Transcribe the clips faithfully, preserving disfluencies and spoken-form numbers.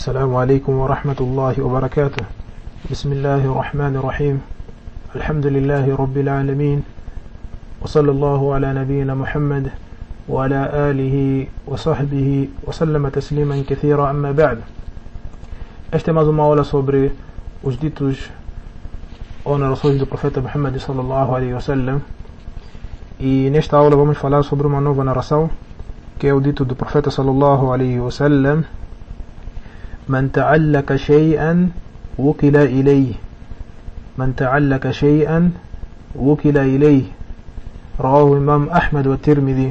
السلام عليكم ورحمة الله وبركاته. بسم الله الرحمن الرحيم. الحمد لله رب العالمين، وصلى الله على نبينا محمد وعلى آله وصحبه وسلم تسليما كثيرا. أما بعد, esta é mais uma aula sobre os ditos ou narrações do profeta Muhammad sallallahu alaihi wasallam, e nesta aula vamos falar sobre uma nova narração que é o dito do profeta sallallahu alaihi wasallam: من تعلق شيئا وكل إليه من تعلق شيئا وكل إليه رواه الإمام أحمد والترمذي.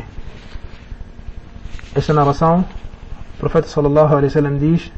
Esta narração, o profeta sallallahu alaihi wasallam diz: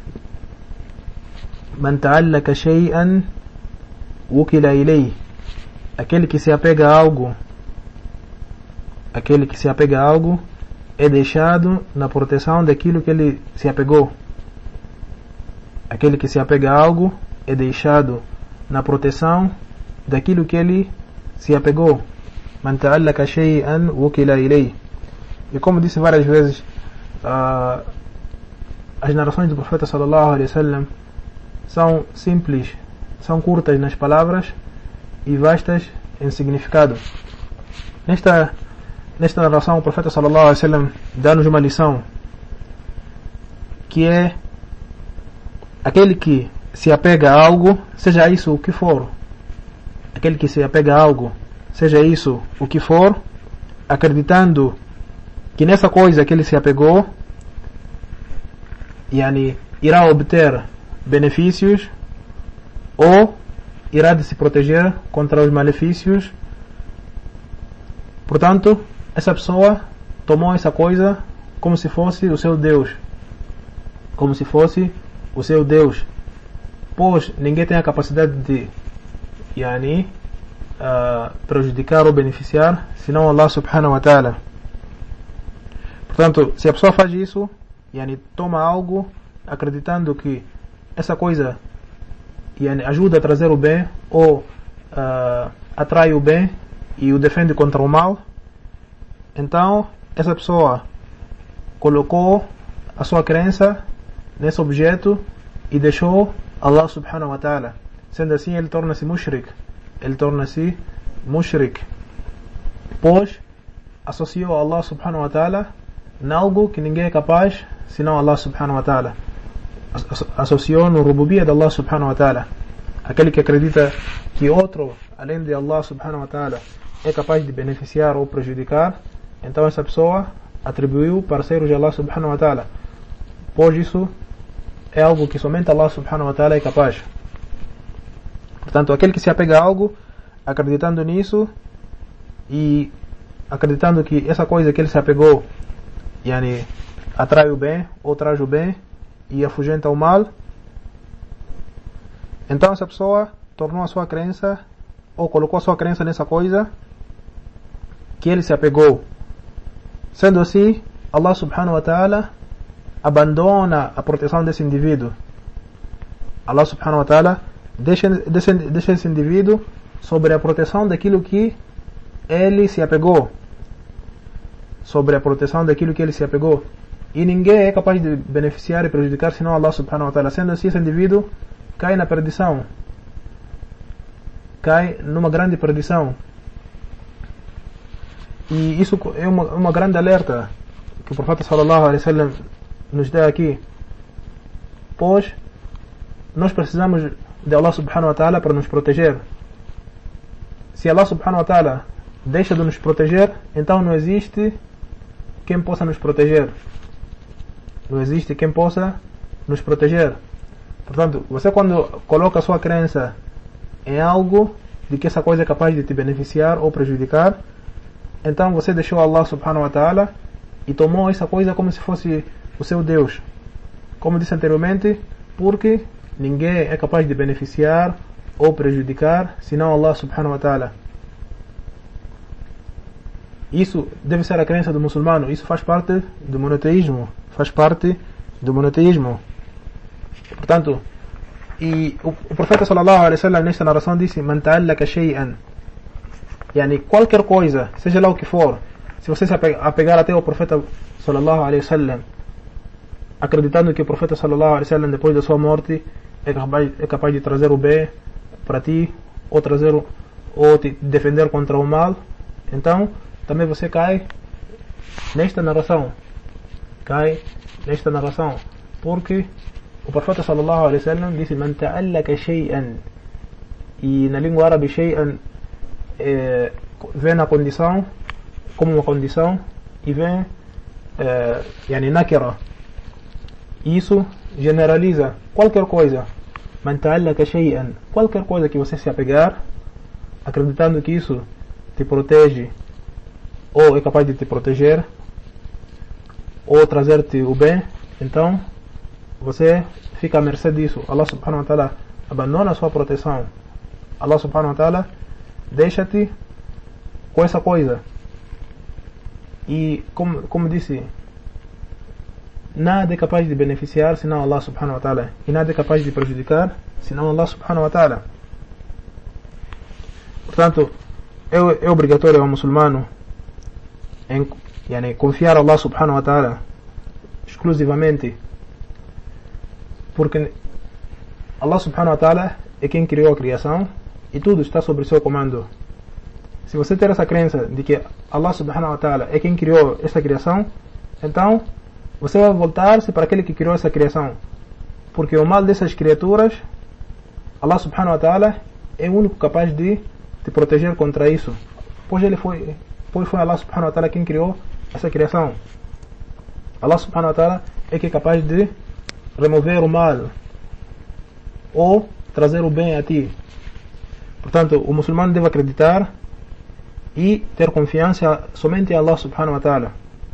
من تعلق شيئا وكل إليه, aquele que se apega a algo aquele que se apega a algo é deixado na proteção daquilo que ele se apegou. Aquele que se apega a algo é deixado na proteção daquilo que ele se apegou. Man ta'allaka shay'an wukila ilayh. E como disse várias vezes, uh, as narrações do profeta sallallahu alaihi wasallam são simples, são curtas nas palavras e vastas em significado. Nesta, nesta narração, o profeta sallallahu alaihi wasallam dá-nos uma lição, que é aquele que se apega a algo, seja isso o que for, aquele que se apega a algo, seja isso o que for, acreditando que nessa coisa que ele se apegou, yani, irá obter benefícios ou irá de se proteger contra os malefícios. Portanto, essa pessoa tomou essa coisa como se fosse o seu Deus, como se fosse o seu Deus, pois ninguém tem a capacidade de yani, uh, prejudicar ou beneficiar senão Allah subhanahu wa ta'ala. Portanto, se a pessoa faz isso, yani, toma algo acreditando que essa coisa yani, ajuda a trazer o bem ou uh, atrai o bem e o defende contra o mal, então essa pessoa colocou a sua crença nesse objeto e deixou Allah subhanahu wa ta'ala. Sendo assim, ele torna-se mushrik. Ele torna-se mushrik, pois associou Allah subhanahu wa ta'ala em algo que ninguém é capaz senão Allah subhanahu wa ta'ala. Associou no rububiyya de Allah subhanahu wa ta'ala. Aquele que acredita que outro além de Allah subhanahu wa ta'ala é capaz de beneficiar ou prejudicar, então essa pessoa atribuiu parceiros de Allah subhanahu wa ta'ala, pois isso é algo que somente Allah subhanahu wa ta'ala é capaz. Portanto, aquele que se apega a algo acreditando nisso e acreditando que essa coisa que ele se apegou yani, atrai o bem ou traz o bem e afugenta o mal, então essa pessoa tornou a sua crença ou colocou a sua crença nessa coisa que ele se apegou. Sendo assim, Allah subhanahu wa ta'ala abandona a proteção desse indivíduo. Allah subhanahu wa ta'ala deixa, deixa, deixa esse indivíduo sobre a proteção daquilo que ele se apegou. Sobre a proteção daquilo que ele se apegou. E ninguém é capaz de beneficiar e prejudicar senão Allah subhanahu wa ta'ala. Sendo assim, esse indivíduo cai na perdição. Cai numa grande perdição. E isso é uma, uma grande alerta que o profeta sallallahu alaihi wasallam nos dá aqui, pois nós precisamos de Allah subhanahu wa ta'ala para nos proteger. Se Allah subhanahu wa ta'ala deixa de nos proteger, então não existe quem possa nos proteger. Não existe quem possa nos proteger. Portanto, você quando coloca a sua crença em algo de que essa coisa é capaz de te beneficiar ou prejudicar, então você deixou Allah subhanahu wa ta'ala e tomou essa coisa como se fosse o seu Deus. Como disse anteriormente, porque ninguém é capaz de beneficiar ou prejudicar senão Allah subhanahu wa ta'ala. Isso deve ser a crença do muçulmano. Isso faz parte do monoteísmo. Faz parte do monoteísmo. Portanto, e o, o profeta sallallahu alaihi wasallam nesta narração disse: Man ta'allaka shay'an, yani, qualquer coisa, seja lá o que for. Se você se apegar até o profeta sallallahu alaihi wasallam acreditando que o profeta sallallahu alaihi wasallam, depois da sua morte, é capaz, é capaz de trazer o bem para ti, ou trazer ou te defender contra o mal, então também você cai nesta narração. Cai nesta narração. Porque o profeta sallallahu alaihi wasallam disse: "Man ta'allaka shay'an", e na língua árabe shay'an é, vem na condição, como uma condição, e vem é, yani nakira. Isso generaliza qualquer coisa. Man ta'allaka shay'an, qualquer coisa que você se apegar, acreditando que isso te protege, ou é capaz de te proteger, ou trazer-te o bem, então você fica à mercê disso. Allah subhanahu wa ta'ala abandona a sua proteção. Allah subhanahu wa ta'ala deixa-te com essa coisa. E como, como disse, nada é capaz de beneficiar senão Allah subhanahu wa ta'ala, e nada é capaz de prejudicar senão Allah subhanahu wa ta'ala. Portanto, é, é obrigatório ao muçulmano em yani, confiar a Allah subhanahu wa ta'ala exclusivamente, porque Allah subhanahu wa ta'ala é quem criou a criação e tudo está sob seu comando. Se você ter essa crença de que Allah subhanahu wa ta'ala é quem criou esta criação, então você vai voltar-se para aquele que criou essa criação, porque o mal dessas criaturas, Allah subhanahu wa ta'ala é o único capaz de te proteger contra isso, pois ele foi, pois foi Allah subhanahu wa ta'ala quem criou essa criação. Allah subhanahu wa ta'ala é que é capaz de remover o mal ou trazer o bem a ti. Portanto, o muçulmano deve acreditar e ter confiança somente em Allah subhanahu wa ta'ala.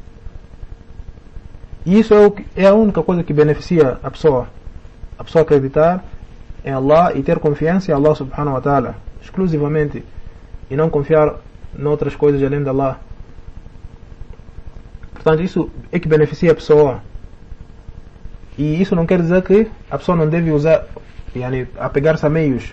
E isso é, o que, é a única coisa que beneficia a pessoa. A pessoa acreditar em Allah e ter confiança em Allah subhanahu wa ta'ala exclusivamente, e não confiar em outras coisas além de Allah. Portanto, isso é que beneficia a pessoa. E isso não quer dizer que a pessoa não deve usar, yani, apegar-se a meios.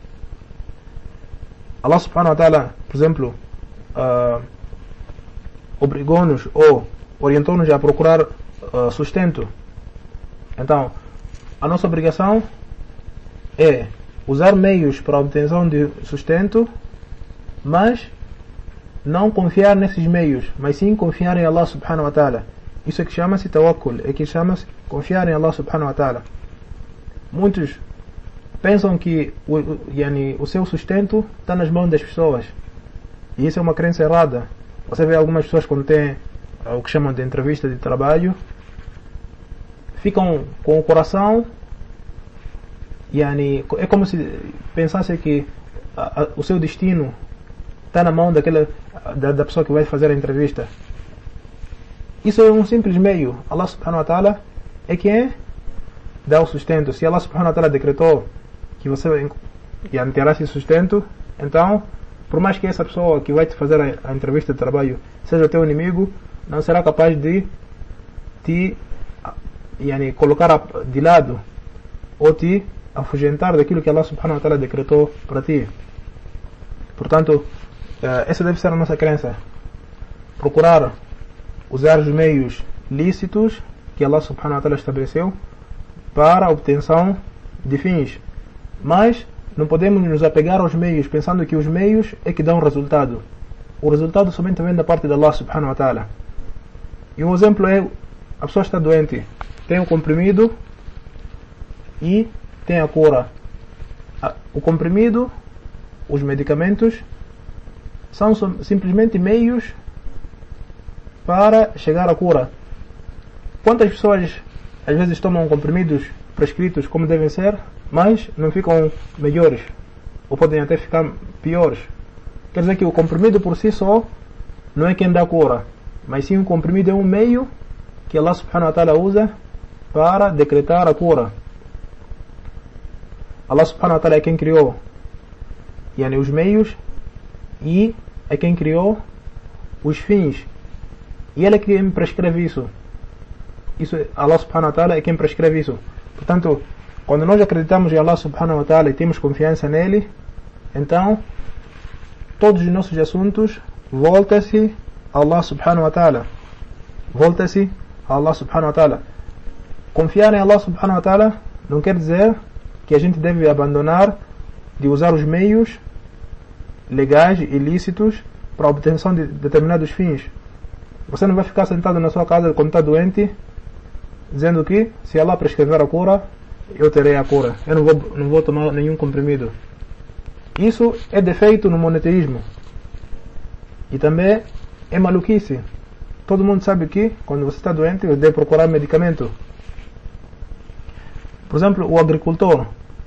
Allah subhanahu wa ta'ala, por exemplo, uh, obrigou-nos ou orientou-nos a procurar uh, sustento. Então, a nossa obrigação é usar meios para a obtenção de sustento, mas não confiar nesses meios, mas sim confiar em Allah subhanahu wa ta'ala. Isso é que chama-se tawakkul, é que chama-se confiar em Allah subhanahu wa ta'ala. Muitos pensam que o, o, yani, o seu sustento está nas mãos das pessoas, e isso é uma crença errada. Você vê algumas pessoas quando têm o que chamam de entrevista de trabalho, ficam com o coração, yani, é como se pensasse que a, a, o seu destino está na mão daquela, da, da pessoa que vai fazer a entrevista. Isso é um simples meio. Allah subhanahu wa ta'ala é quem dá o sustento. Se Allah subhanahu wa ta'ala decretou que você terá esse sustento, então, por mais que essa pessoa que vai te fazer a, a entrevista de trabalho seja teu inimigo, não será capaz de te yani, colocar de lado ou te afugentar daquilo que Allah subhanahu wa ta'ala decretou para ti. Portanto, essa deve ser a nossa crença. Procurar usar os meios lícitos que Allah subhanahu wa ta'ala estabeleceu para a obtenção de fins. Mas não podemos nos apegar aos meios pensando que os meios é que dão resultado. O resultado somente vem da parte de Allah subhanahu wa ta'ala. E um exemplo é, a pessoa está doente, tem o comprimido e tem a cura. O comprimido, os medicamentos, são simplesmente meios para chegar à cura. Quantas pessoas às vezes tomam comprimidos prescritos como devem ser, mas não ficam melhores, ou podem até ficar piores? Quer dizer que o comprimido por si só não é quem dá a cura, mas sim o comprimido é um meio que Allah subhanahu wa ta'ala usa para decretar a cura. Allah subhanahu wa ta'ala é quem criou yani, os meios, e é quem criou os fins, e Ele é quem prescreve isso. Isso Allah subhanahu wa ta'ala é quem prescreve isso. Portanto, quando nós acreditamos em Allah subhanahu wa ta'ala e temos confiança nele, então todos os nossos assuntos voltam-se a Allah subhanahu wa ta'ala. Volta-se a Allah subhanahu wa ta'ala. confiar em Allah subhanahu wa ta'ala não quer dizer que a gente deve abandonar de usar os meios legais e ilícitos para a obtenção de determinados fins. Você não vai ficar sentado na sua casa quando está doente, dizendo que se Allah prescrever a cura, eu terei a cura. Eu não vou, não vou tomar nenhum comprimido. Isso é defeito no monoteísmo. E também é maluquice. Todo mundo sabe que quando você está doente, você deve procurar medicamento. Por exemplo, o agricultor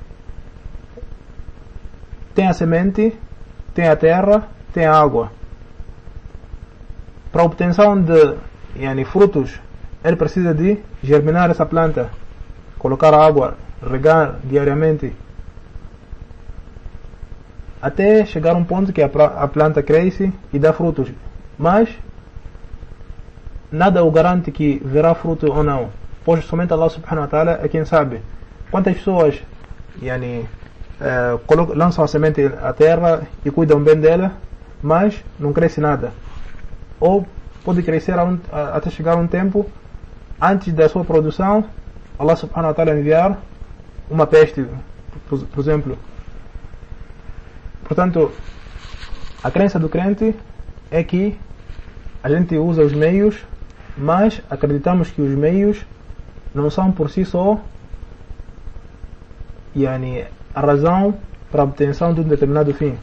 tem a semente, tem a terra, tem a água. Para a obtenção de yani, frutos, ele precisa de germinar essa planta, colocar água, regar diariamente, até chegar a um ponto que a planta cresce e dá frutos. Mas nada o garante que verá fruto ou não, pois somente Allah subhanahu wa ta'ala é quem sabe. Quantas pessoas yani, eh, lançam a semente à terra e cuidam bem dela, mas não cresce nada. Ou pode crescer a um, a, até chegar a um tempo, antes da sua produção, Allah subhanahu wa ta'ala enviar uma peste, por, por exemplo. Portanto, a crença do crente é que a gente usa os meios, mas acreditamos que os meios não são por si só yani, a razão para a obtenção de um determinado fim.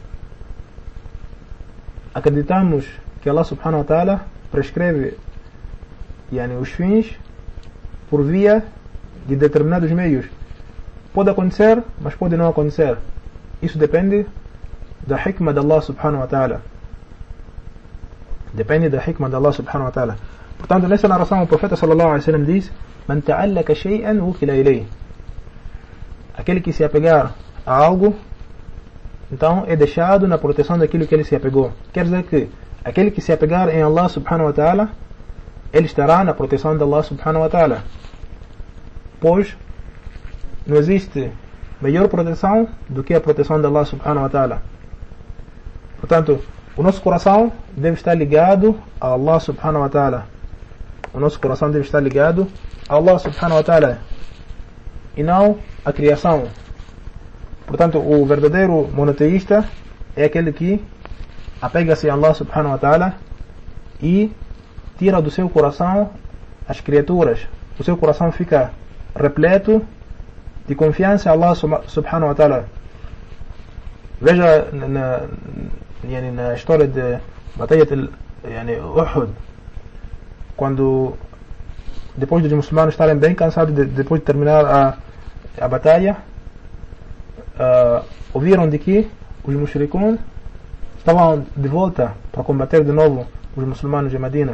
Acreditamos que Allah subhanahu wa ta'ala prescreve yani, os fins por via de determinados meios. Pode acontecer, mas pode não acontecer. Isso depende da hikmah de Allah subhanahu wa ta'ala. Depende da hikmah de Allah subhanahu wa ta'ala. Portanto, nessa narração o profeta sallallahu alaihi wasallam diz: "Man ta'allaka shay'an wukila ilayhi." Aquele que se apegar a algo, então é deixado na proteção daquilo que ele se apegou. Quer dizer que aquele que se apegar em Allah subhanahu wa ta'ala, ele estará na proteção de Allah subhanahu wa ta'ala. Pois não existe maior proteção do que a proteção de Allah subhanahu wa ta'ala. Portanto, o nosso coração deve estar ligado a Allah subhanahu wa ta'ala. O nosso coração deve estar ligado a Allah subhanahu wa ta'ala e não a criação. Portanto, o verdadeiro monoteísta é aquele que apega-se a Allah subhanahu wa ta'ala e tira do seu coração as criaturas. O seu coração fica repleto de confiança a Allah subhanahu wa ta'ala. Veja na, yani, na história de batalha de yani, Uhud, quando depois dos muçulmanos estarem bem cansados de, depois de terminar a, a batalha, uh, ouviram de que os mushrikun estavam de volta para combater de novo os muçulmanos de Medina.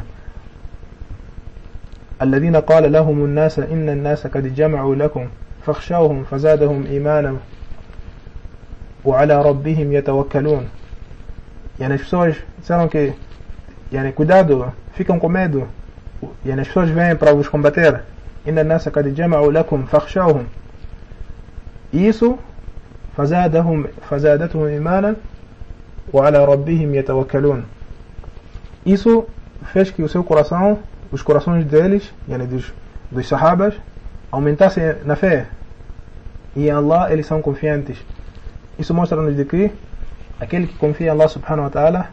الذين قال لهم الناس إن الناس قد جمعوا لكم فاخشوهم فزادهم إيمانا وعلى ربهم يتوكلون. يعني as pessoas disseram que يعني cuidado, ficam com medo, يعني as pessoas vêm para vos combater. إن الناس قد جمعوا لكم فاخشوهم. Isso فزادهم فزادتهم إيمانا وعلى ربهم يتوكلون. Isso fez que o seu coração, os corações deles, yani dos, dos sahabas, aumentassem na fé. E em Allah eles são confiantes. Isso mostra-nos de que aquele que confia em Allah subhanahu wa ta'ala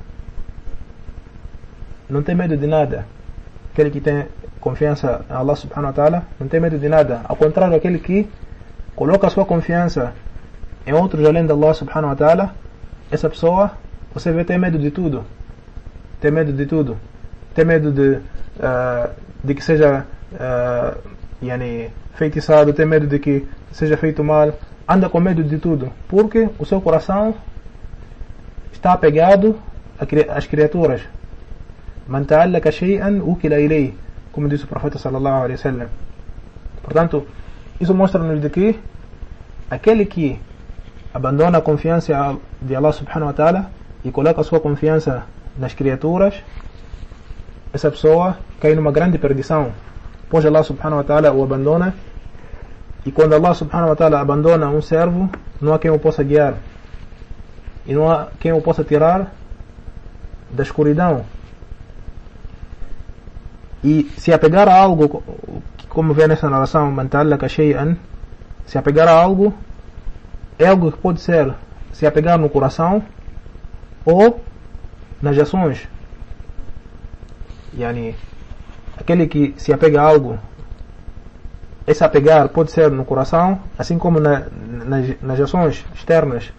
não tem medo de nada. Aquele que tem confiança em Allah subhanahu wa ta'ala não tem medo de nada. Ao contrário, aquele que coloca a sua confiança em outros além de Allah subhanahu wa ta'ala, essa pessoa, você vê, tem medo de tudo. Tem medo de tudo. Tem medo de, uh, de que seja uh, yani, feitiçado, tem medo de que seja feito mal, anda com medo de tudo, porque o seu coração está apegado às criaturas. Man ta'allaka shay'an wukila ilayhi, como disse o profeta sallallahu alaihi wasallam. Portanto, isso mostra-nos de que aquele que abandona a confiança de Allah subhanahu wa ta'ala e coloca a sua confiança nas criaturas, essa pessoa cai numa grande perdição, pois Allah subhanahu wa ta'ala o abandona, e quando Allah subhanahu wa ta'ala abandona um servo, não há quem o possa guiar e não há quem o possa tirar da escuridão. E se apegar a algo, como vê nessa narração, man ta'allaka shay'an, se apegar a algo, é algo que pode ser se apegar no coração ou nas ações. Yani, aquele que se apega a algo, esse apegar pode ser no coração, assim como na, nas, nas ações externas.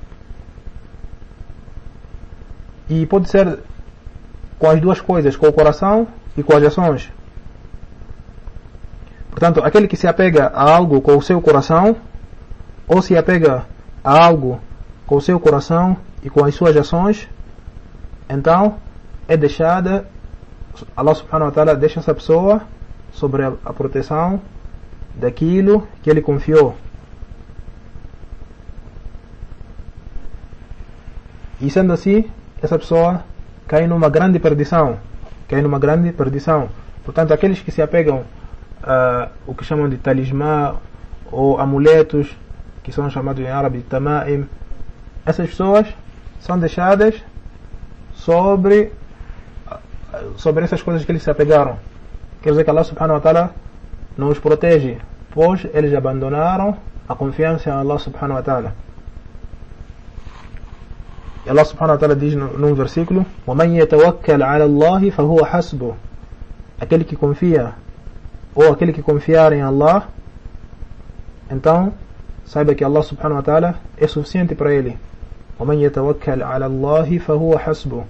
E pode ser com as duas coisas, com o coração e com as ações. Portanto, aquele que se apega a algo com o seu coração, ou se apega a algo com o seu coração e com as suas ações, então é deixada, Allah subhanahu wa ta'ala deixa essa pessoa sobre a, a proteção daquilo que ele confiou. E sendo assim, essa pessoa cai numa grande perdição. Cai numa grande perdição. Portanto, aqueles que se apegam a o que chamam de talismã ou amuletos, que são chamados em árabe de tama'im, essas pessoas são deixadas sobre sobre essas coisas que eles se apegaram. Quer dizer que Allah subhanahu wa ta'ala não os protege, pois eles abandonaram a confiança em Allah subhanahu wa ta'ala. E Allah subhanahu wa ta'ala diz num versículo: وَمَنْ يَتَوَكَّلْ عَلَى اللَّهِ فَهُوَ حَسْبُهُ. Aquele que confia, ou aquele que confiar em Allah, então saiba que Allah subhanahu wa ta'ala é suficiente para ele. وَمَنْ يَتَوَكَّلْ عَلَى اللَّهِ فَهُوَ حَسْبُهُ.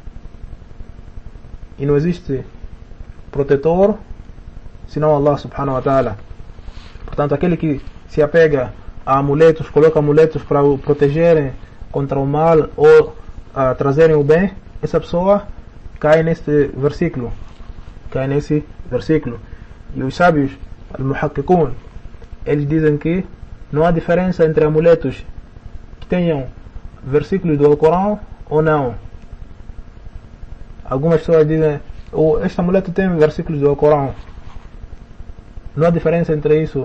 E não existe protetor senão Allah subhanahu wa ta'ala. Portanto, aquele que se apega a amuletos, coloca amuletos para o protegerem contra o mal ou a trazerem o bem, essa pessoa cai neste versículo. Cai nesse versículo. E os sábios, al-muhakkikun, eles dizem que não há diferença entre amuletos que tenham versículos do Alcorão ou não. Algumas pessoas dizem: oh, este amuleto tem versículos do Alcorão. Não há diferença entre isso.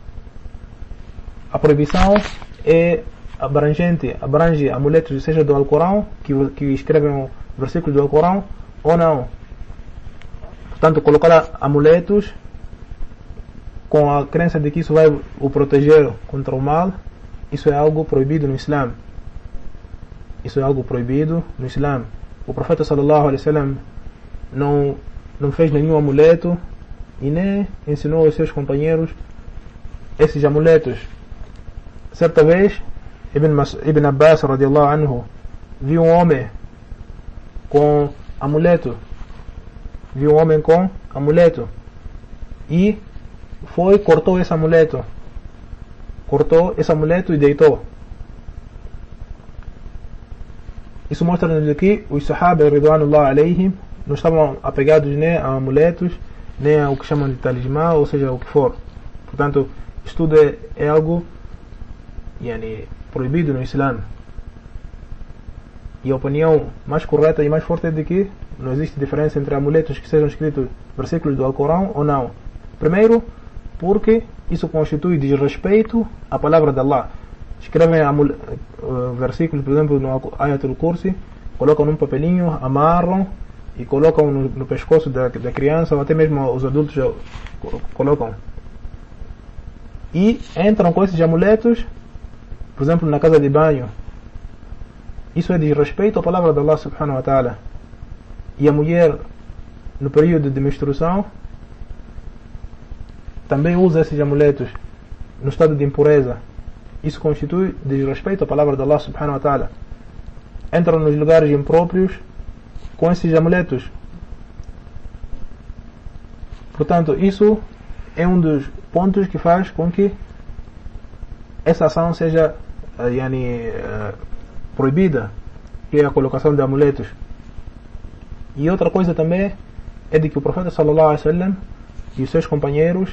A proibição é abrangente, abrange amuletos, seja do Alcorão, que, que escrevem versículos do Alcorão, ou não. Portanto, colocar amuletos com a crença de que isso vai o proteger contra o mal, isso é algo proibido no Islã. Isso é algo proibido no Islã. O profeta sallallahu alaihi wasallam não, não fez nenhum amuleto e nem ensinou aos seus companheiros esses amuletos. Certa vez, Ibn, Mas, Ibn Abbas radiallahu anhu viu um homem com amuleto. Viu um homem com amuleto. E foi, cortou esse amuleto. Cortou esse amuleto e deitou. Isso mostra-nos aqui os Sahaba ridwanullah alayhim não estavam apegados nem a amuletos, nem ao que chamam de talismã, ou seja, o que for. Portanto, isto tudo é, é algo yani, proibido no Islã. E a opinião mais correta e mais forte é de que não existe diferença entre amuletos que sejam escritos versículos do Alcorão ou não. Primeiro, porque isso constitui desrespeito à palavra de Allah. Escrevem uh, versículos, por exemplo, no Ayatul Kursi, colocam num papelinho, amarram e colocam no, no pescoço da, da criança, ou até mesmo os adultos já colocam. E entram com esses amuletos, por exemplo, na casa de banho. Isso é desrespeito à palavra de Allah subhanahu wa ta'ala. E a mulher, no período de menstruação, também usa esses amuletos no estado de impureza. Isso constitui desrespeito à palavra de Allah subhanahu wa ta'ala. Entram nos lugares impróprios com esses amuletos. Portanto, isso é um dos pontos que faz com que essa ação seja uh, yani, uh, proibida, que é a colocação de amuletos. E outra coisa também é de que o profeta sallallahu alaihi wasallam e os seus companheiros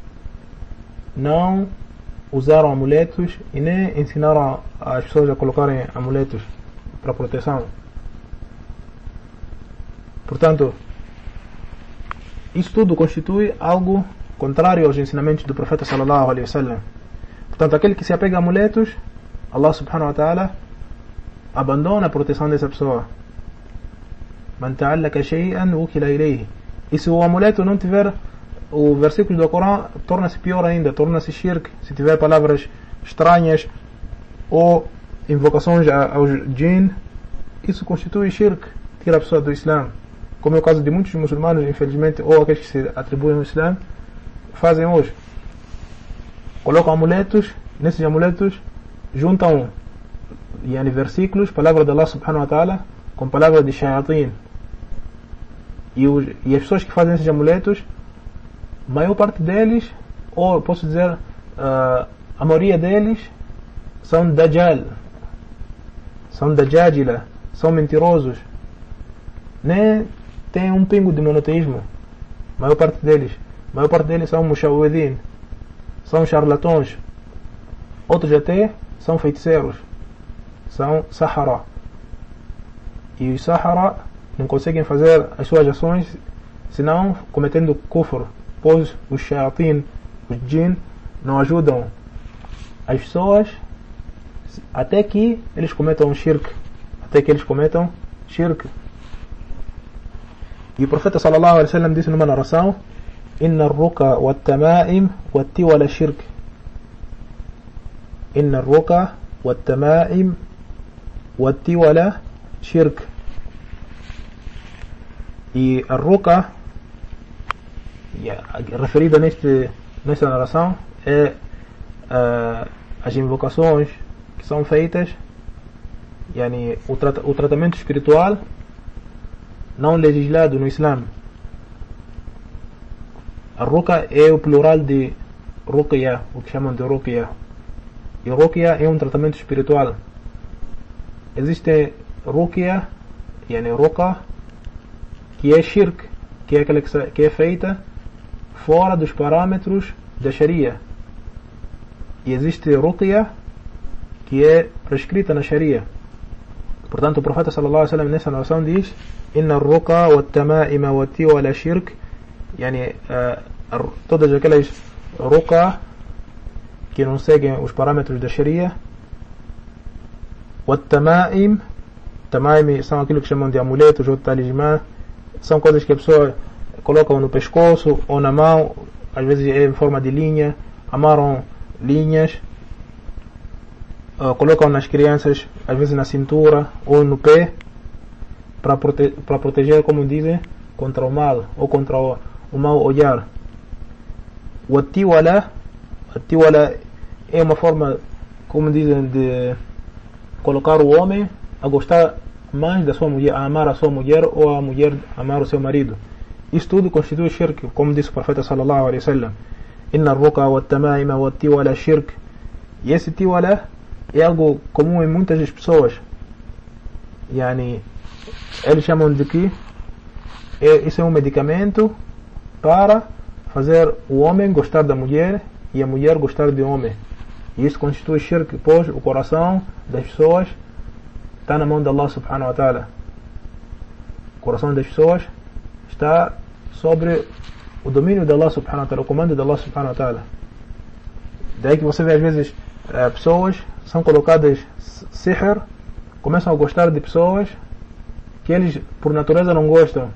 não usaram amuletos e nem ensinaram as pessoas a colocarem amuletos para proteção. Portanto, isso tudo constitui algo contrário aos ensinamentos do profeta sallallahu alaihi wasallam. Portanto, aquele que se apega a amuletos, Allah subhanahu wa ta'ala abandona a proteção dessa pessoa. Man ta'allaka shay'an wukila ilayhi. E se o amuleto não tiver o versículo do Corão, torna-se pior ainda, torna-se shirk. Se tiver palavras estranhas ou invocações aos jinn, isso constitui shirk, tira a pessoa do Islã. Como é o caso de muitos muçulmanos, infelizmente, ou aqueles que se atribuem ao Islã, fazem hoje. Colocam amuletos, nesses amuletos juntam yani, versículos, palavra de Allah subhanahu wa ta'ala, com palavra de shayatin. E, os, e as pessoas que fazem esses amuletos, a maior parte deles, ou posso dizer, uh, a maioria deles, são dajjal, são dajjajila, são mentirosos. Nem tem um pingo de monoteísmo. A maior parte deles. A maior parte deles são mushawwidin, são charlatões. Outros até são feiticeiros, são sahara. E os sahara não conseguem fazer as suas ações senão cometendo kufr, pois os shayatin, os jinn, não ajudam as pessoas até que eles cometam shirk, até que eles cometam shirk. E o profeta sallallahu alaihi wasallam disse numa narração: Inna ar-ruqa wat-tama'im wat-tiwala shirk. Inna ar-ruqa wat-tama'im wat-tiwala shirk. E a ruqa, referida neste, nesta narração, é uh, as invocações que são feitas, yani, o, tra o tratamento espiritual não legislado no Islã. A ruqa é o plural de ruqya, o que chamam de ruqya. E ruqya é um tratamento espiritual. Existe ruqya, yani ruqa, que é shirk, que é aquela que é feita fora dos parâmetros da Sharia. E existe ruqya, que é prescrita na Sharia. Portanto, o profeta sallallahu alaihi wasallam nessa narração diz: Inna ar-ruqa wat-tama'ima wat-tiwala shirk. Yani, uh, todas aquelas ruqa que não seguem os parâmetros da Sharia. Wat-tama'im, tama'im são aquilo que chamam de amuletos ou talismã. São coisas que a pessoa colocam no pescoço ou na mão, às vezes é em forma de linha, amarram linhas, uh, colocam nas crianças, às vezes na cintura ou no pé, para prote para proteger, como dizem, contra o mal ou contra o, o mau olhar. O atiwala, atiwala é uma forma, como dizem, de colocar o homem a gostar mais da sua mulher, a amar a sua mulher, ou a mulher amar o seu marido. Isso tudo constitui shirk, como disse o profeta sallallahu alaihi wasallam: Inna ar-ruqa wat-tama'ima wat-tiwala shirk. E esse tiwala é algo comum em muitas das pessoas. Yani, eles chamam de que é, isso é um medicamento para fazer o homem gostar da mulher e a mulher gostar do homem. E isso constitui shirk, pois o coração das pessoas está na mão de Allah subhanahu wa ta'ala. O coração das pessoas está sobre o domínio de Allah subhanahu wa ta'ala, o comando de Allah subhanahu wa ta'ala. Daí que você vê às vezes uh, pessoas são colocadas sihr, começam a gostar de pessoas que eles por natureza não gostam,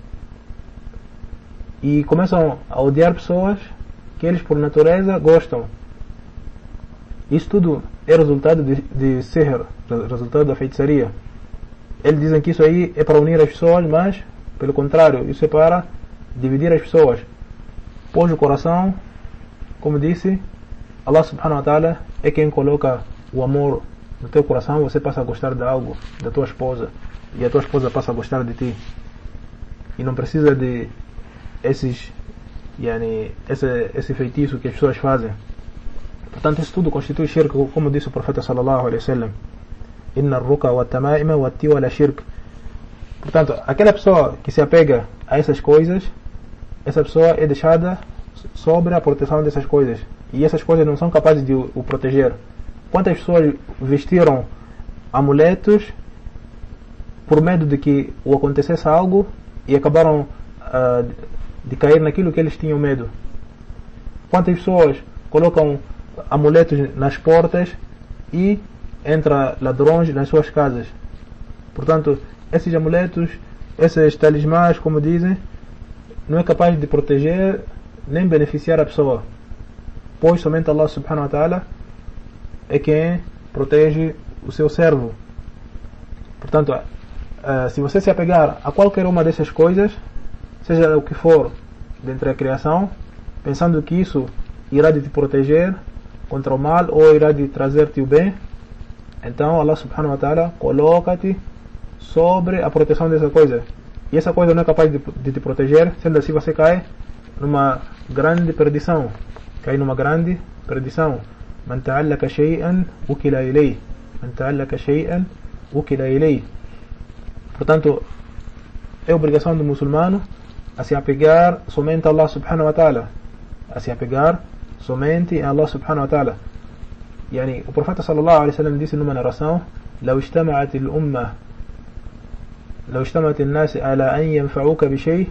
e começam a odiar pessoas que eles por natureza gostam. Isso tudo é resultado de, de sihr, resultado da feitiçaria. Eles dizem que isso aí é para unir as pessoas, mas pelo contrário, isso é para dividir as pessoas. Pois o coração, como disse, Allah subhanahu wa ta'ala é quem coloca o amor no teu coração. Você passa a gostar de algo, da tua esposa, e a tua esposa passa a gostar de ti. E não precisa de esses, yani, esse, esse feitiço que as pessoas fazem. Portanto, isso tudo constitui shirk, como disse o profeta sallallahu alaihi wasallam: Inna ar-ruqa wat-tama'ima wat-tiwala shirk. Portanto, aquela pessoa que se apega a essas coisas, essa pessoa é deixada sobre a proteção dessas coisas, e essas coisas não são capazes de o, o proteger. Quantas pessoas vestiram amuletos por medo de que o acontecesse algo e acabaram uh, de cair naquilo que eles tinham medo? Quantas pessoas colocam amuletos nas portas e entra ladrões nas suas casas? Portanto, esses amuletos, esses talismãs, como dizem, não é capaz de proteger nem beneficiar a pessoa, pois somente Allah subhanahu wa ta'ala é quem protege o seu servo. Portanto, uh, se você se apegar a qualquer uma dessas coisas, seja o que for dentro da criação, pensando que isso irá de te proteger contra o mal ou irá de trazer-te o bem, então Allah subhanahu wa ta'ala coloca-te sobre a proteção dessa coisa. E essa coisa não é capaz de, de te proteger, sendo assim você cai numa grande perdição. Cai numa grande perdição. Man ta'allaka shay'an ukila ilayh. Man ta'allaka shay'an ukila ilayh. Portanto, é obrigação do muçulmano a se apegar somente a Allah subhanahu wa ta'ala. A se apegar somente a Allah subhanahu wa ta'ala. Yani, o profeta sallallahu alaihi wasallam disse numa narração: لو اجتمعت الأمة لو اجتمعت الناس على أن ينفعوك بشيء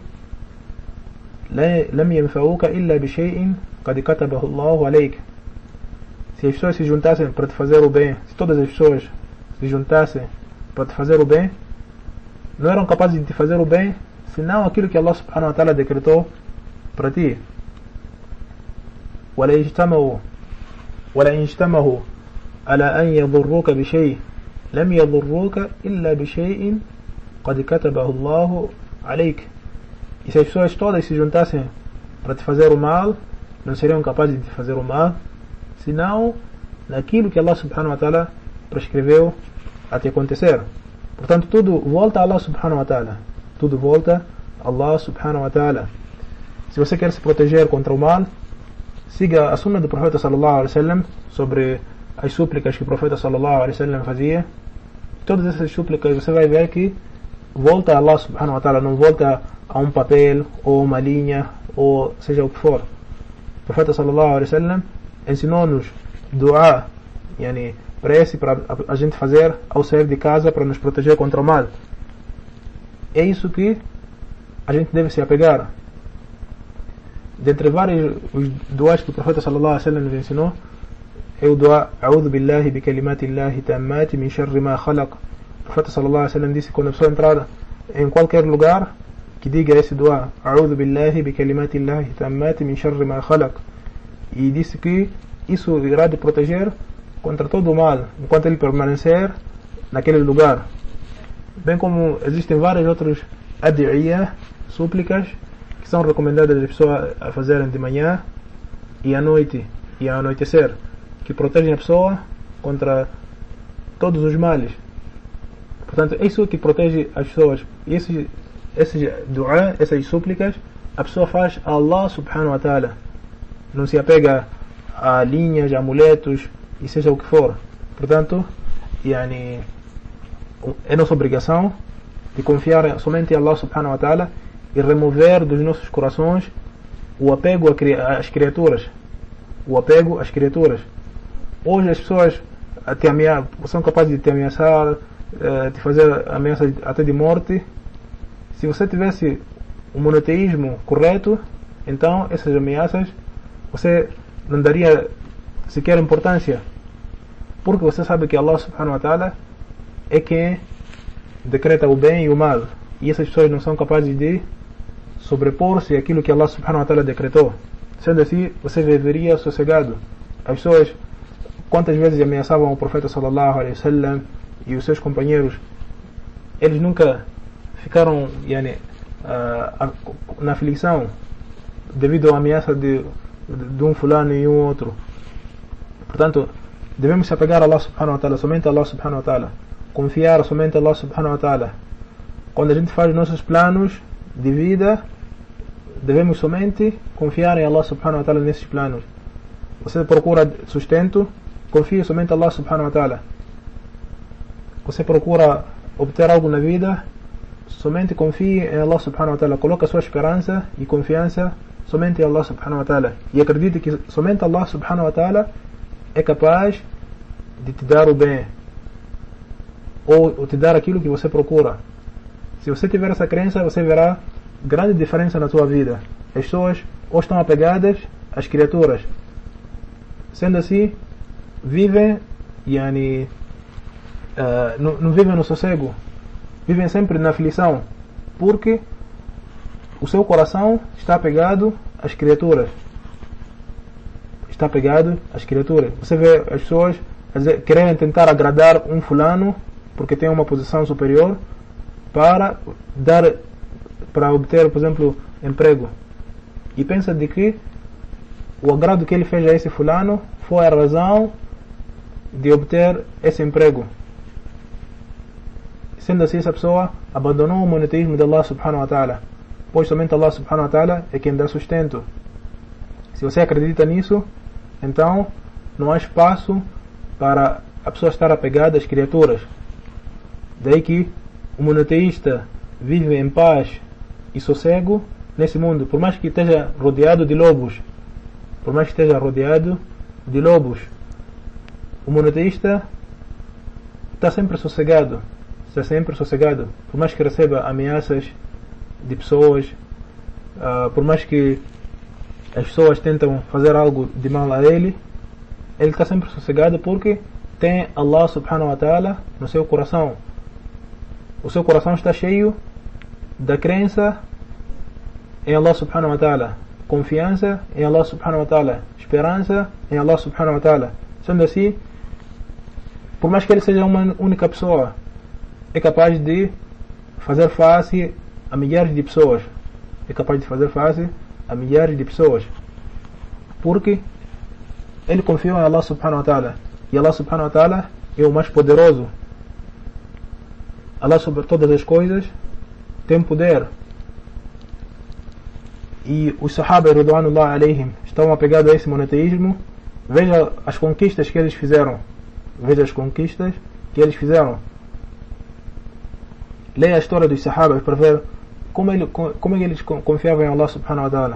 لم ينفعوك إلا بشيء قد كتبه الله عليك. Se as pessoas se juntassem para te fazer o bem, se todas as pessoas se juntassem para te fazer o bem, não eram capazes de te fazer o bem senão aquilo que Allah subhanahu wa ta'ala decretou para ti. ولا يجتمعوا ولا يجتمعوا على أن يضروك بشيء لم يضروك إلا بشيء قد كتبه الله عليك. E se as pessoas todas se juntassem para te fazer o mal, não seriam capazes de te fazer o mal senão naquilo que Allah subhanahu wa ta'ala prescreveu a te acontecer. Portanto, tudo volta a Allah subhanahu wa ta'ala. Tudo volta a Allah subhanahu wa ta'ala. Se você quer se proteger contra o mal, siga a sunna do profeta sallallahu alaihi wasallam sobre as súplicas que o profeta sallallahu alaihi wasallam fazia. Todas essas súplicas você vai ver que volta a Allah subhanahu wa ta'ala, não volta a um papel ou uma linha ou seja o que for. O profeta sallallahu alaihi wasallam ensinou-nos dua, yani prece para a gente fazer ao sair de casa para nos proteger contra o mal. É isso que a gente deve se apegar. Dentre vários os duas que o profeta sallallahu alaihi wasallam nos ensinou, é o dua A'udhu billahi bi kalimatillahi tammati min sharri ma khalaq. O profeta sallallahu alaihi wasallam disse que quando a pessoa entrar em qualquer lugar, que diga esse dua A'udhu billahi bi kalimatillahi tammati min sharri ma khalaq. E disse que isso irá de proteger contra todo o mal enquanto ele permanecer naquele lugar. Bem como existem vários outros ad'iyah, súplicas, que são recomendadas as pessoas a fazerem de manhã e à noite e ao anoitecer, que protegem a pessoa contra todos os males. Portanto, é isso que protege as pessoas. E esses, esses dua, essas súplicas, a pessoa faz a Allah subhanahu wa ta'ala. Não se apega a linhas, a amuletos e seja o que for. Portanto, yani, é nossa obrigação de confiar somente em Allah subhanahu wa ta'ala e remover dos nossos corações o apego às criaturas. O apego às criaturas. Hoje as pessoas te ameaçam, são capazes de te ameaçar, de fazer ameaças até de morte. Se você tivesse o monoteísmo correto, então essas ameaças você não daria sequer importância, porque você sabe que Allah subhanahu wa ta'ala é quem decreta o bem e o mal, e essas pessoas não são capazes de sobrepor-se àquilo que Allah subhanahu wa ta'ala decretou. Sendo assim, você viveria sossegado. As pessoas quantas vezes ameaçavam o profeta sallallahu alaihi wasallam e os seus companheiros, eles nunca ficaram yani, uh, na aflição devido à ameaça de, de um fulano e um outro. Portanto, devemos se apegar a Allah subhanahu wa ta'ala, somente a Allah subhanahu wa ta'ala, confiar somente a Allah subhanahu wa ta'ala. Quando a gente faz nossos planos de vida, devemos somente confiar em Allah subhanahu wa ta'ala nesses planos. Você procura sustento, confie somente a Allah subhanahu wa ta'ala. Você procura obter algo na vida, somente confie em Allah subhanahu wa ta'ala. Coloca sua esperança e confiança somente em Allah subhanahu wa ta'ala. E acredite que somente Allah subhanahu wa ta'ala é capaz de te dar o bem, ou, ou te dar aquilo que você procura. Se você tiver essa crença, você verá grande diferença na sua vida. As pessoas ou estão apegadas às criaturas, sendo assim, vivem yani, uh, não, não vivem no sossego, vivem sempre na aflição, porque o seu coração está apegado às criaturas. Está apegado às criaturas. Você vê as pessoas querem tentar agradar um fulano porque tem uma posição superior para dar, para obter, por exemplo, emprego. E pensa de que o agrado que ele fez a esse fulano foi a razão de obter esse emprego. Sendo assim, essa pessoa abandonou o monoteísmo de Allah subhanahu wa ta'ala, pois somente Allah subhanahu wa ta'ala é quem dá sustento. Se você acredita nisso, então não há espaço para a pessoa estar apegada às criaturas. Daí que o monoteísta vive em paz e sossego nesse mundo, por mais que esteja rodeado de lobos. Por mais que esteja rodeado de lobos, o monoteísta está sempre sossegado. Está sempre sossegado. Por mais que receba ameaças de pessoas, uh, por mais que as pessoas tentam fazer algo de mal a ele, ele está sempre sossegado porque tem Allah subhanahu wa ta'ala no seu coração. O seu coração está cheio da crença em Allah subhanahu wa ta'ala, confiança em Allah subhanahu wa ta'ala, esperança em Allah subhanahu wa ta'ala. Sendo assim, por mais que ele seja uma única pessoa, é capaz de fazer face a milhares de pessoas. É capaz de fazer face a milhares de pessoas. Porque ele confiou em Allah subhanahu wa ta'ala. E Allah subhanahu wa ta'ala é o mais poderoso. Allah sobre todas as coisas tem poder. E os Sahaba radhiyallahu alayhim estão apegados a esse monoteísmo. Veja as conquistas que eles fizeram. Veja as conquistas que eles fizeram. Leia a história dos Sahaba para ver como, ele, como eles confiavam em Allah subhanahu wa ta'ala.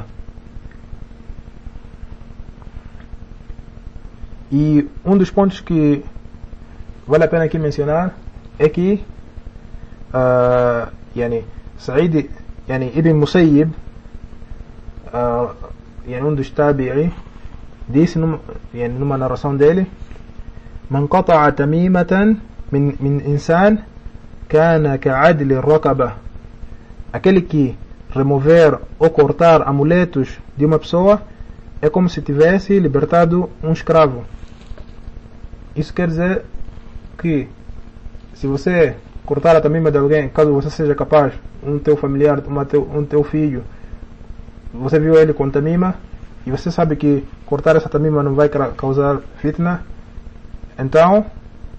E um dos pontos que vale a pena aqui mencionar é que uh, yani, Sa'id yani, Ibn Musayyib, uh, yani, um dos tabi'i, disse numa, yani, numa narração dele: Man qata'a tamimatan min, min insan kana ka'adli raqaba. Aquele que remover ou cortar amuletos de uma pessoa é como se tivesse libertado um escravo. Isso quer dizer que se você cortar a tamima de alguém, caso você seja capaz, um teu familiar, uma teu, um teu filho, você viu ele com tamima e você sabe que cortar essa tamima não vai causar fitna, então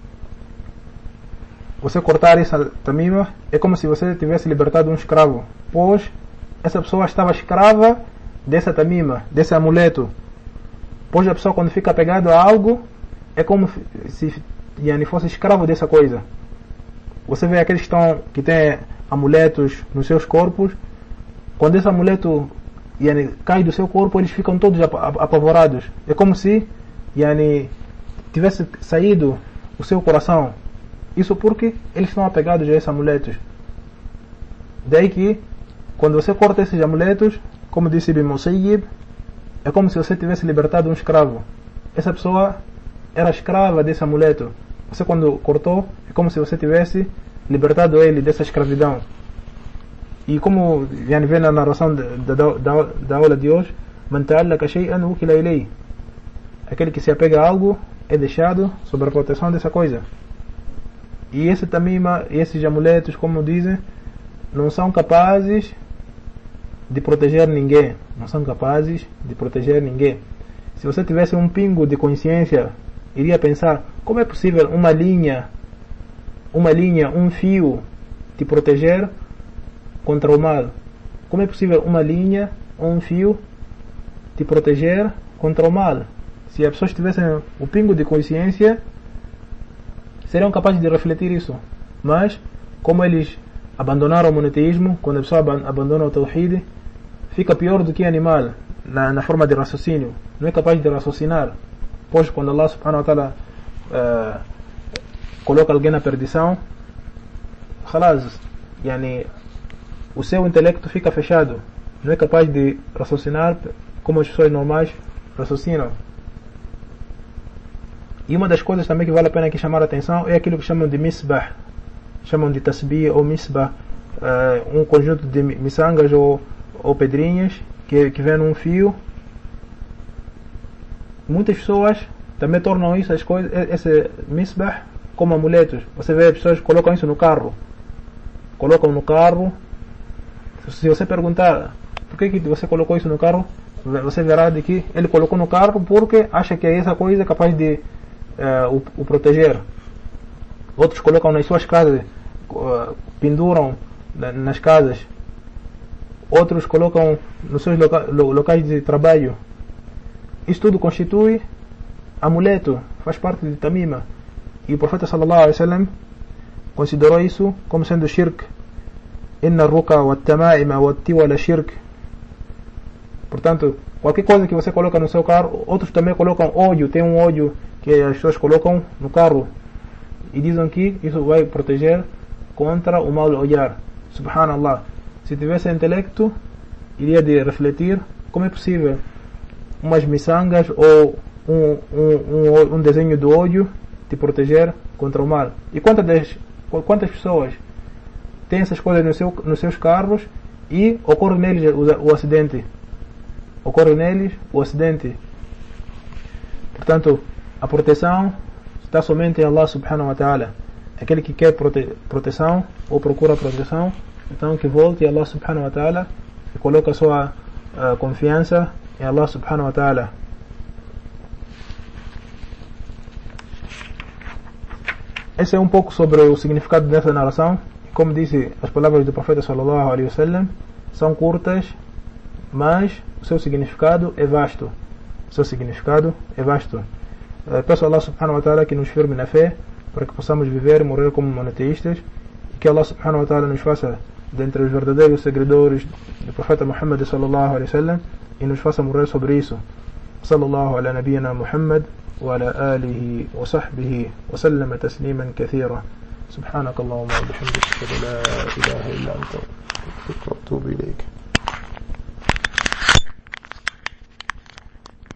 você cortar essa tamima é como se você tivesse libertado um escravo, pois essa pessoa estava escrava dessa tamima, desse amuleto. Pois a pessoa, quando fica apegado a algo, é como se yani, fosse escravo dessa coisa. Você vê aqueles que, estão, que têm amuletos nos seus corpos, quando esse amuleto yani, cai do seu corpo, eles ficam todos apavorados. É como se yani, tivesse saído o seu coração. Isso porque eles estão apegados a esses amuletos. Daí que, quando você corta esses amuletos, como disse Ibn Musayyib, é como se você tivesse libertado um escravo. Essa pessoa era escrava desse amuleto. Você, quando cortou, é como se você tivesse libertado ele dessa escravidão. E como yani, vê na narração da, da, da, da aula de hoje, Man ta'allaka shay'an wukila ilayhi. Aquele que se apega a algo é deixado sob a proteção dessa coisa. E esse tamima, esses amuletos, como dizem, não são capazes de proteger ninguém. Não são capazes de proteger ninguém. Se você tivesse um pingo de consciência, iria pensar: como é possível uma linha, uma linha, um fio te proteger contra o mal? Como é possível uma linha ou um fio te proteger contra o mal? Se as pessoas tivessem o pingo de consciência, seriam capazes de refletir isso. Mas, como eles abandonaram o monoteísmo, quando a pessoa abandona o tawhid, fica pior do que animal na, na forma de raciocínio. Não é capaz de raciocinar. Pois quando Allah subhanahu wa ta'ala uh, coloca alguém na perdição, khalas, yani, o seu intelecto fica fechado. Não é capaz de raciocinar como as pessoas normais raciocinam. E uma das coisas também que vale a pena aqui chamar a atenção é aquilo que chamam de misbah. Chamam de tasbih ou misbah, uh, um conjunto de miçangas ou ou pedrinhas que, que vêm num fio. Muitas pessoas também tornam isso, as coisas, esse misbah, como amuletos. Você vê pessoas que colocam isso no carro. Colocam no carro. Se você perguntar por que, que você colocou isso no carro, você verá de que ele colocou no carro porque acha que essa coisa é capaz de uh, o, o proteger. Outros colocam nas suas casas, uh, penduram na, nas casas. Outros colocam nos seus loca, lo, locais de trabalho. Isso tudo constitui amuleto, faz parte de tamima. E o profeta sallallahu alaihi wasallam considerou isso como sendo shirk. Inna ruqa wa tamaima wa tiwala shirk. Portanto, qualquer coisa que você coloca no seu carro, outros também colocam óleo. Tem um óleo que as pessoas colocam no carro e dizem que isso vai proteger contra o mau olhar. Subhanallah. Se tivesse intelecto, iria de refletir como é possível umas miçangas ou um, um, um, um desenho do óleo te proteger contra o mal. E quantas, quantas pessoas têm essas coisas no seu, nos seus carros e ocorre neles o, o acidente? Ocorre neles o acidente. Portanto, a proteção está somente em Allah subhanahu wa ta'ala. Aquele que quer prote proteção ou procura proteção, então que volte a Allah subhanahu wa ta'ala e coloque a sua uh, confiança em Allah subhanahu wa ta'ala. Esse é um pouco sobre o significado dessa narração. Como disse, as palavras do profeta sallallahu alaihi wasallam são curtas, mas o seu significado é vasto. O seu significado é vasto. Peço a Allah subhanahu wa ta'ala que nos firme na fé, para que possamos viver e morrer como monoteístas, e que Allah subhanahu wa ta'ala nos faça dentre os verdadeiros seguidores do profeta Muhammad sallallahu alaihi wasallam e nos faça morrer sobre isso. Sallallahu ala nabiyyina Muhammad wa ala alihi wa sahbihi wa sallama tasliman kathira. Subhanakallahumma wa bihamdika la ilaha illa anta astaghfiruka wa atubu ilayk.